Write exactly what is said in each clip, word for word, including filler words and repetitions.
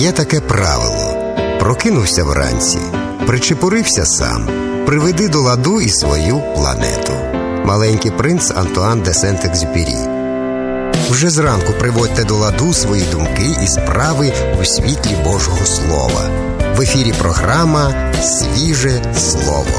Є таке правило. Прокинувся вранці, причепурився сам, приведи до ладу і свою планету. Маленький принц Антуан де Сент-Екзюпері. Вже зранку приводьте до ладу свої думки і справи у світлі Божого Слова. В ефірі програма «Свіже слово».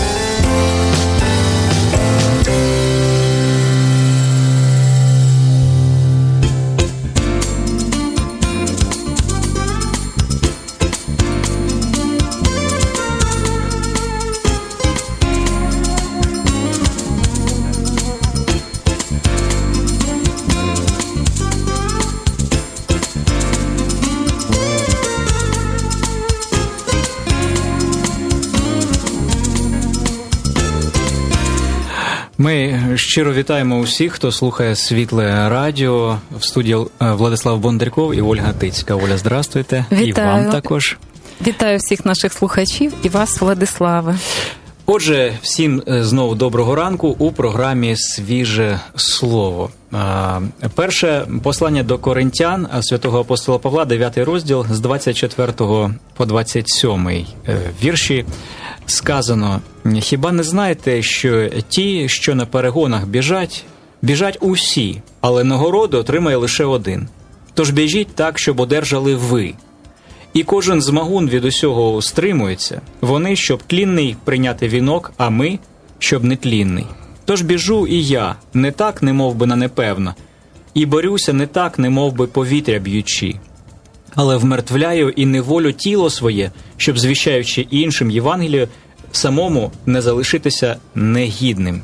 Ми щиро вітаємо усіх, хто слухає Світле радіо. В студії Владислав Бондарков і Ольга Тицька. Оля, здрастуйте. Вітаю. І вам також. Вітаю всіх наших слухачів і вас, Владиславе. Отже, всім знову доброго ранку у програмі «Свіже слово». Перше послання до Коринтян святого апостола Павла, дев'ятий розділ, з двадцять четвертого по двадцять сьомий вірші. Сказано: «Хіба не знаєте, що ті, що на перегонах біжать, біжать усі, але нагороду отримає лише один? Тож біжіть так, щоб одержали ви. І кожен змагун від усього стримується, вони, щоб тлінний прийняти вінок, а ми, щоб нетлінний. Тож біжу і я, не так, не мов би на непевно, і борюся не так, не мов би повітря б'ючи. Але вмертвляю і неволю тіло своє, щоб, звіщаючи іншим Євангелію, самому не залишитися негідним».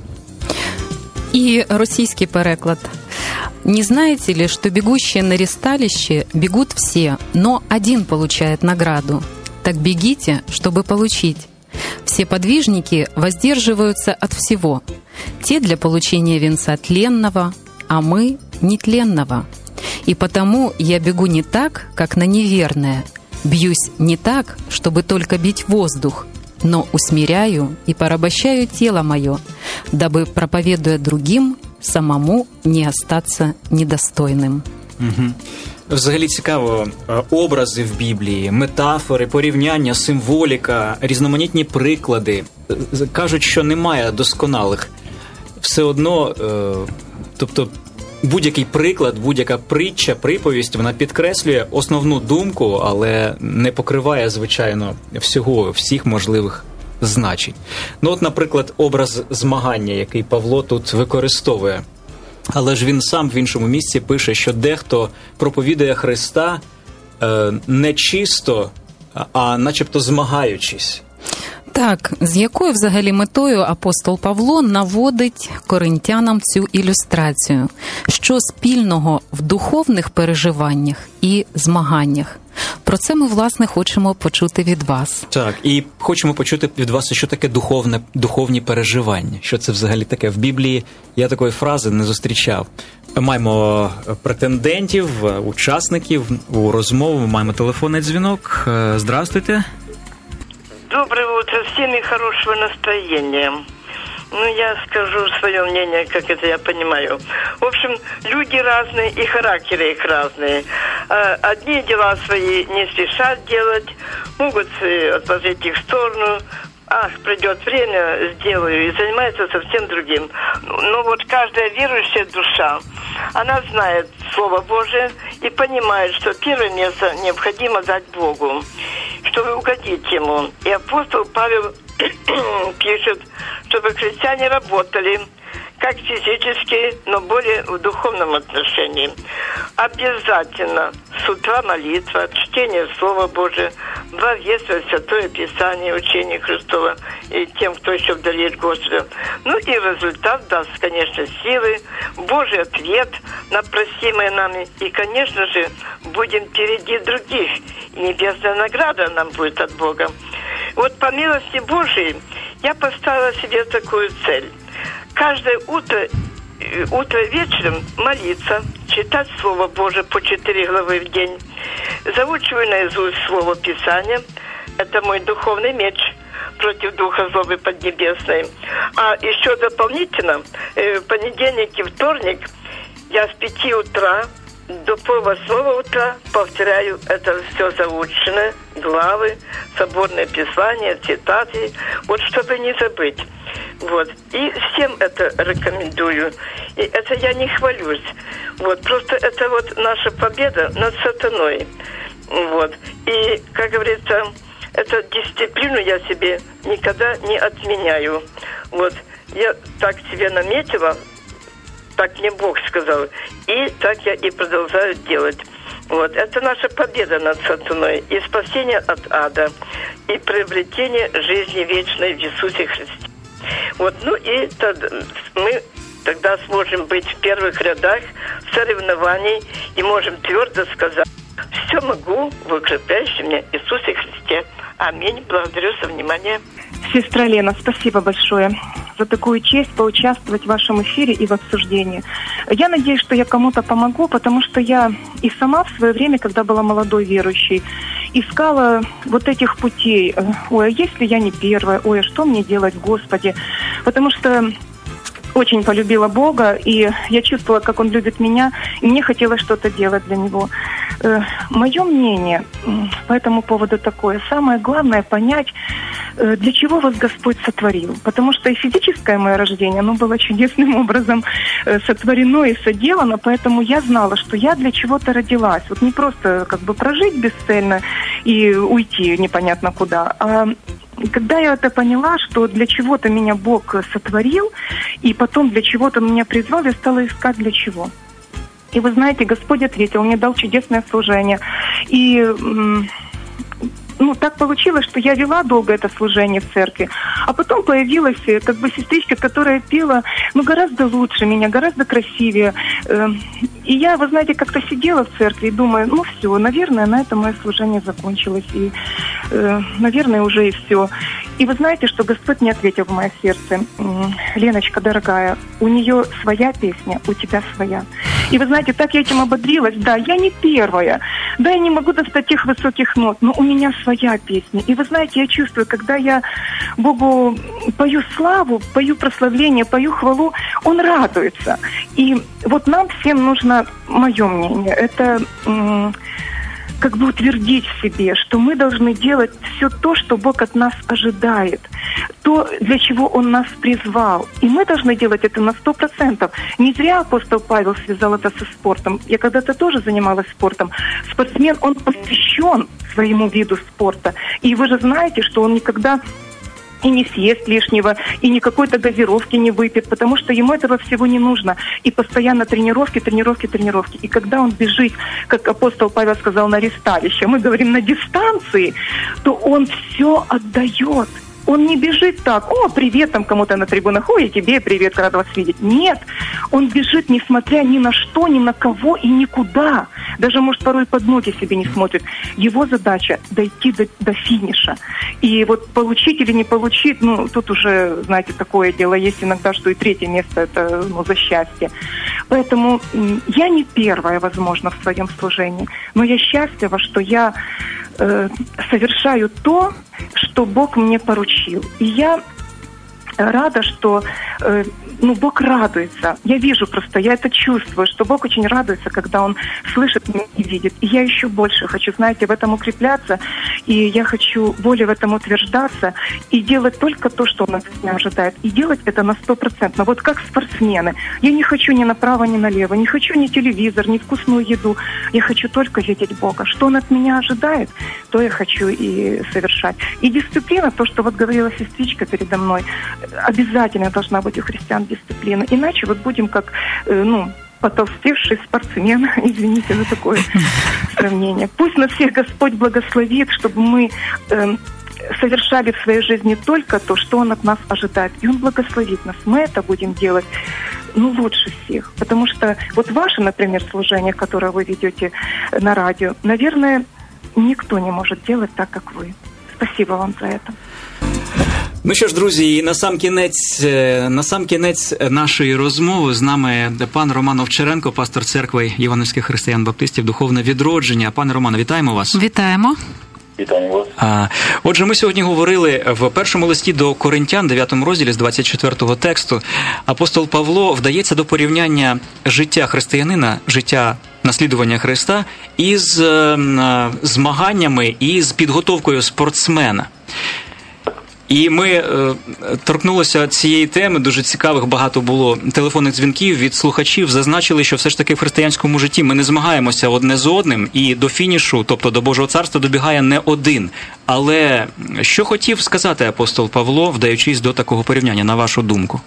И российский переклад. «Не знаете ли, что бегущие на ристалище бегут все, но один получает награду? Так бегите, чтобы получить. Все подвижники воздерживаются от всего. Те для получения венца тленного, а мы нетленного. И потому я бегу не так, как на неверное, бьюсь не так, чтобы только бить воздух, но усмиряю и порабощаю тело мое, дабы, проповедуя другим, самому не остаться недостойним». Угу. Взагалі цікаво, образи в Біблії, метафори, порівняння, символіка, різноманітні приклади. Кажуть, що немає досконалих. Все одно, тобто, будь-який приклад, будь-яка притча, приповість, вона підкреслює основну думку, але не покриває, звичайно, всього, всіх можливих значень. Ну от, наприклад, образ змагання, який Павло тут використовує. Але ж він сам в іншому місці пише, що дехто проповідує Христа е, не чисто, а начебто змагаючись. Так, з якою взагалі метою апостол Павло наводить коринтянам цю ілюстрацію? Що спільного в духовних переживаннях і змаганнях? Про це ми, власне, хочемо почути від вас. Так, і хочемо почути від вас, що таке духовне, духовні переживання. Що це взагалі таке? В Біблії я такої фрази не зустрічав. Маємо претендентів, учасників у розмову, маємо телефонний дзвінок. Здравствуйте. Доброе утро всем и хорошего настроения. Ну, я скажу свое мнение, как это я понимаю. В общем, люди разные, и характеры их разные. Одни дела свои не спешат делать, могут отложить их в сторону. Ах, придет время, сделаю, и занимается совсем другим. Но вот каждая верующая душа, она знает Слово Божие и понимает, что первое место необходимо дать Богу, чтобы угодить Ему. И апостол Павел пишет, чтобы христиане работали, как физически, но более в духовном отношении. Обязательно с утра молитва, чтение Слова Божия, благовествие Святое Писание, учение Христова и тем, кто еще вдали от Господа. Ну и результат даст, конечно, силы, Божий ответ на просимое нами. И, конечно же, будем впереди других. И небесная награда нам будет от Бога. Вот по милости Божией я поставила себе такую цель. Каждое утро, утро вечером молиться, читать Слово Божие по четыре главы в день. Заучиваю наизусть Слово Писания. Это мой духовный меч против духа злобы поднебесной. А еще дополнительно, в понедельник и вторник я с пяти утра до полвосьмого утра повторяю это все заучено, главы, соборное писание, цитаты, вот чтобы не забыть. Вот. И всем это рекомендую. И это я не хвалюсь. Вот. Просто это вот наша победа над сатаной. Вот. И, как говорится, эту дисциплину я себе никогда не отменяю. Вот. Я так себе наметила, так мне Бог сказал, и так я и продолжаю делать. Вот. Это наша победа над сатаной, и спасение от ада, и приобретение жизни вечной в Иисусе Христе. Вот. Ну и тогда мы тогда сможем быть в первых рядах соревнований и можем твердо сказать: все могу в укрепляющем меня Иисусе Христе. Аминь. Благодарю за внимание. Сестра Лена, спасибо большое за такую честь поучаствовать в вашем эфире и в обсуждении. Я надеюсь, что я кому-то помогу, потому что я и сама в свое время, когда была молодой верующей, искала вот этих путей. Ой, а если я не первая? Ой, а что мне делать, Господи? Потому что очень полюбила Бога, и я чувствовала, как Он любит меня, и мне хотелось что-то делать для Него. Э, мое мнение по этому поводу такое. Самое главное понять, э, для чего вас Господь сотворил. Потому что и физическое мое рождение, оно было чудесным образом э, сотворено и соделано, поэтому я знала, что я для чего-то родилась. Вот не просто как бы прожить бесцельно и уйти непонятно куда, а когда я это поняла, что для чего-то меня Бог сотворил, и потом для чего-то меня призвал, я стала искать для чего. И вы знаете, Господь ответил, мне дал чудесное служение. И ну, так получилось, что я вела долго это служение в церкви, а потом появилась как бы сестричка, которая пела ну, гораздо лучше меня, гораздо красивее. И я, вы знаете, как-то сидела в церкви и думаю, ну все, наверное, на этом мое служение закончилось, и, наверное, уже и все. И вы знаете, что Господь мне ответил в мое сердце: Леночка, дорогая, у нее своя песня, у тебя своя. И вы знаете, так я этим ободрилась. Да, я не первая, да, я не могу достать тех высоких нот, но у меня своя песня. И вы знаете, я чувствую, когда я Богу пою славу, пою прославление, пою хвалу, Он радуется. И вот нам всем нужно, мое мнение, это м- как бы утвердить в себе, что мы должны делать все то, что Бог от нас ожидает, то, для чего Он нас призвал. И мы должны делать это на сто процентов. Не зря апостол Павел связал это со спортом. Я когда-то тоже занималась спортом. Спортсмен, он посвящен своему виду спорта. И вы же знаете, что он никогда и не съест лишнего, и ни какой-то газировки не выпьет, потому что ему этого всего не нужно. И постоянно тренировки, тренировки, тренировки. И когда он бежит, как апостол Павел сказал, на ресталище, мы говорим на дистанции, то он все отдает. Он не бежит так: о, привет там кому-то на трибунах, ой, и тебе привет, рад вас видеть. Нет, он бежит, несмотря ни на что, ни на кого и никуда. Даже, может, порой под ноги себе не смотрит. Его задача – дойти до, до финиша. И вот получить или не получить, ну, тут уже, знаете, такое дело есть иногда, что и третье место – это ну, за счастье. Поэтому я не первая, возможно, в своем служении, но я счастлива, что я э, совершаю то, что Бог мне поручил. И я рада, что э, ну, Бог радуется. Я вижу просто, я это чувствую, что Бог очень радуется, когда Он слышит меня и видит. И я еще больше хочу, знаете, в этом укрепляться, и я хочу более в этом утверждаться и делать только то, что Он от меня ожидает. И делать это на сто процентов. Вот как спортсмены. Я не хочу ни направо, ни налево, не хочу ни телевизор, ни вкусную еду. Я хочу только видеть Бога. Что Он от меня ожидает, то я хочу и совершать. И дисциплина, то, что вот говорила сестричка передо мной, обязательно должна быть у христиан дисциплина. Иначе вот будем как, э, ну, потолстевший спортсмен. Извините за такое сравнение. Пусть нас всех Господь благословит, чтобы мы э, совершали в своей жизни только то, что Он от нас ожидает. И Он благословит нас. Мы это будем делать, ну, лучше всех. Потому что вот ваше, например, служение, которое вы ведете на радио, наверное, никто не может делать так, как вы. Спасибо вам за это. Ну що ж, друзі, і на сам кінець, на сам кінець нашої розмови з нами пан Роман Овчаренко, пастор церкви Євангельських християн-баптистів «Духовне відродження». Пане Романе, вітаємо вас. Вітаємо. Вітаю вас. А, отже, ми сьогодні говорили в першому листі до Коринтян, дев'ятому розділі з двадцять четвертого тексту. Апостол Павло вдається до порівняння життя християнина, життя наслідування Христа, із змаганнями і з підготовкою спортсмена. І ми е, торкнулися цієї теми, дуже цікавих багато було телефонних дзвінків від слухачів, зазначили, що все ж таки в християнському житті ми не змагаємося одне з одним, і до фінішу, тобто до Божого Царства, добігає не один. Але що хотів сказати апостол Павло, вдаючись до такого порівняння, на вашу думку?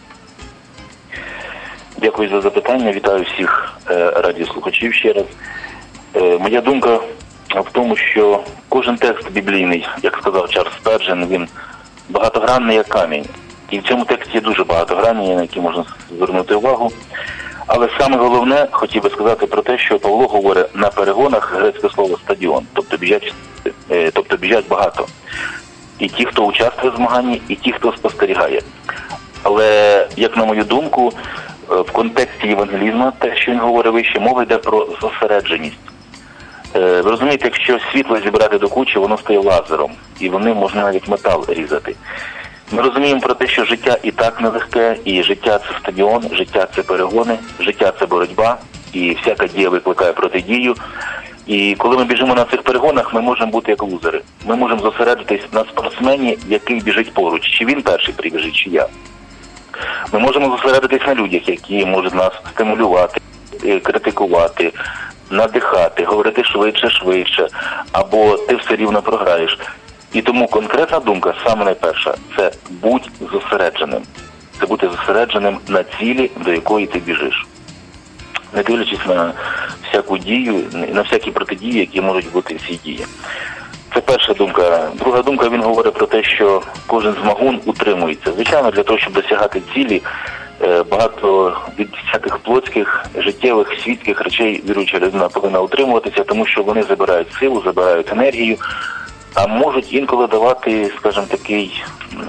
Дякую за запитання, вітаю всіх е, радіослухачів ще раз. Е, моя думка в тому, що кожен текст біблійний, як сказав Чарльз Спержен, він багатогранний як камінь. І в цьому тексті є дуже багато граней, на які можна звернути увагу. Але саме головне, хотів би сказати про те, що Павло говорить на перегонах, грецьке слово «стадіон», тобто біжать, тобто біжать багато. І ті, хто участвує в змаганні, і ті, хто спостерігає. Але, як на мою думку, в контексті євангелізму, те, що він говорить вище, мова йде про зосередженість. Ви розумієте, якщо світло зібрати до кучі, воно стає лазером, і вони можна навіть метал різати. Ми розуміємо про те, що життя і так нелегке, і життя – це стадіон, життя – це перегони, життя – це боротьба, і всяка дія викликає протидію. І коли ми біжимо на цих перегонах, ми можемо бути як лузери. Ми можемо зосередитись на спортсмені, який біжить поруч, чи він перший прибіжить, чи я. Ми можемо зосередитись на людях, які можуть нас стимулювати, критикувати, надихати, говорити швидше, швидше, або ти все рівно програєш. І тому конкретна думка, саме найперша, це будь зосередженим. Це бути зосередженим на цілі, до якої ти біжиш. Не дивлячись на всяку дію, на всякі протидії, які можуть бути в цій дії. Це перша думка. Друга думка, він говорить про те, що кожен змагун утримується. Звичайно, для того, щоб досягати цілі, багато від всяких плотських, життєвих, світських речей віруюча людина повинна утримуватися, тому що вони забирають силу, забирають енергію, а можуть інколи давати, скажімо, такий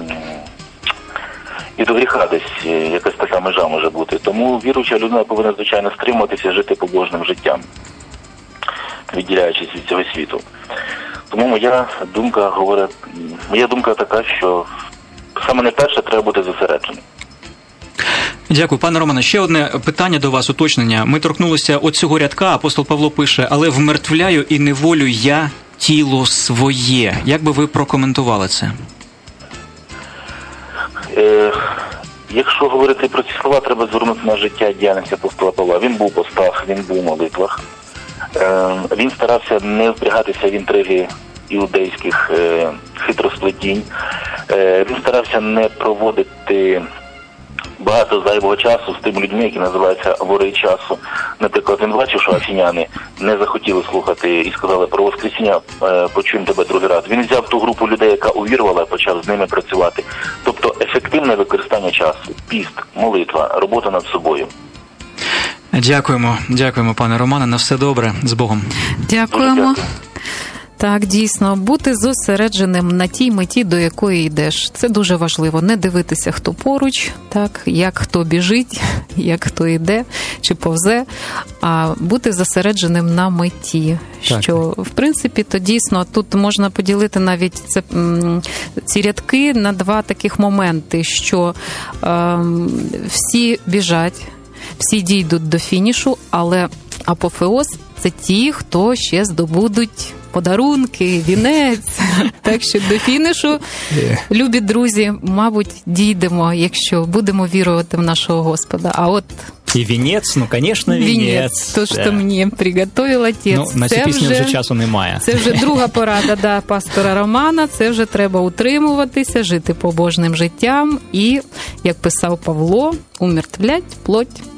і до гріха десь якась така межа може бути. Тому віруюча людина повинна, звичайно, стримуватися, жити побожним життям, відділяючись від цього світу. Тому моя думка говорить, моя думка така, що саме найперше треба бути зосередженим. Дякую. Пане Романе, ще одне питання до вас, уточнення. Ми торкнулися от цього рядка, апостол Павло пише, але вмертвляю і неволю я тіло своє. Як би ви прокоментували це? Е, якщо говорити про ці слова, треба звернути на життя діяльності апостола Павла. Він був у постах, він був у молитвах. Е, він старався не впрягатися в інтриги іудейських е, хитросплетінь. Е, він старався не проводити багато зайвого часу з тими людьми, які називаються вори часу. Наприклад, він бачив, що афіняни не захотіли слухати і сказали про Воскресіння, почуємо тебе другий раз. Він взяв ту групу людей, яка увірувала, почав з ними працювати. Тобто ефективне використання часу, піст, молитва, робота над собою. Дякуємо, дякуємо, пане Романе, на все добре, з Богом. Дякуємо. Так, дійсно, бути зосередженим на тій меті, до якої йдеш. Це дуже важливо. Не дивитися, хто поруч, так, як хто біжить, як хто йде чи повзе, а бути зосередженим на меті. Так. Що, в принципі, то дійсно, тут можна поділити навіть це, ці рядки на два таких моменти, що е, всі біжать, всі дійдуть до фінішу, але апофеоз – це ті, хто ще здобудуть подарунки, вінець. Так що до фінішу, любі друзі, мабуть, дійдемо, якщо будемо вірувати в нашого Господа. А от і вінець, ну, звісно, вінець. Вінець, то, що мені приготовив отець. Ну, на цю пісню вже, вже часу немає. Це вже друга порада, да, пастора Романа. Це вже треба утримуватися, жити побожним життям і, як писав Павло, умертвлять плоть